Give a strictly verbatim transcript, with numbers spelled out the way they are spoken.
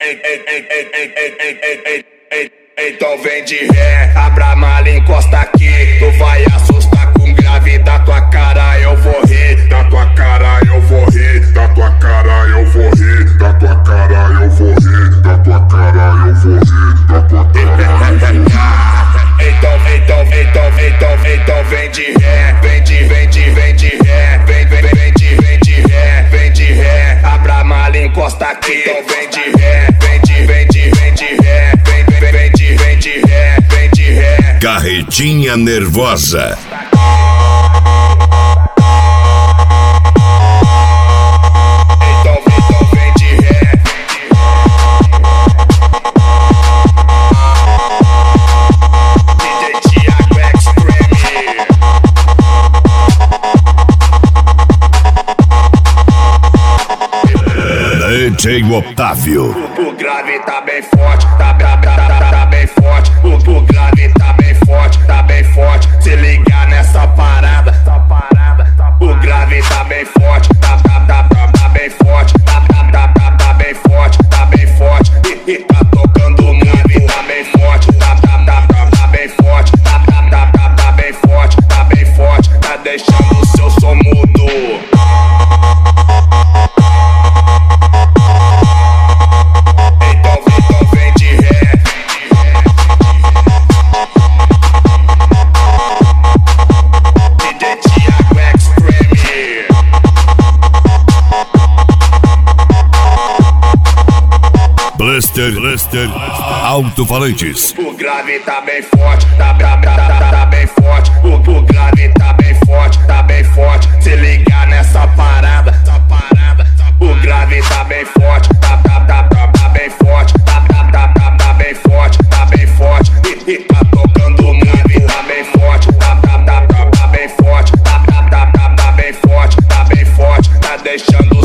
Então vem de ré, abra a mala, encosta aqui. Tu vai assustar com grave, da tua cara eu vou rir. Da tua cara eu vou rir, da tua cara eu vou rir, da tua cara eu vou rir, da tua cara eu vou rir, da tua cara eu vou rir. Então, então, então, então, então vem de ré, vem de, vem de, vem de ré, vem, vem, vem de, vem de ré, vem de ré, abra a mala, encosta aqui. Então vem de ré, vem de, vem de, vem de ré, vem, vem, vem de, vem de ré, vem de ré. Carretinha nervosa. Então, então vem de ré. D J Thiago Extreme. D J Otávio. O, o grave tá bem forte, tá, tá, tá, tá, tá bem forte. O, o grave tá bem forte, tá bem forte. Se ligar nessa parada, essa parada. O grave tá bem forte, tá, tá, tá, tá, tá bem forte. Tá, tá, tá, tá, tá bem forte, tá bem forte. E, e tá tocando o grave, tá bem forte. Tá, tá, tá, tá, tá bem forte. Tá, tá, tá, tá, tá bem forte, tá bem forte. Tá deixando o seu som mudo. Cluster, cluster, alto-falantes. O grave tá bem forte, tá, tá, tá, tá, tá bem forte. O, o grave tá bem forte, tá bem forte. Se ligar nessa parada, essa parada. O grave tá bem forte, tá, tá, tá, tá, tá bem forte. Tá, tá, tá, tá, tá bem forte, tá bem forte. E, e tá tocando o grave, tá bem forte. Tá, tá, tá, tá, tá bem forte. Tá, tá, tá, tá, tá bem forte, tá bem forte. Tá deixando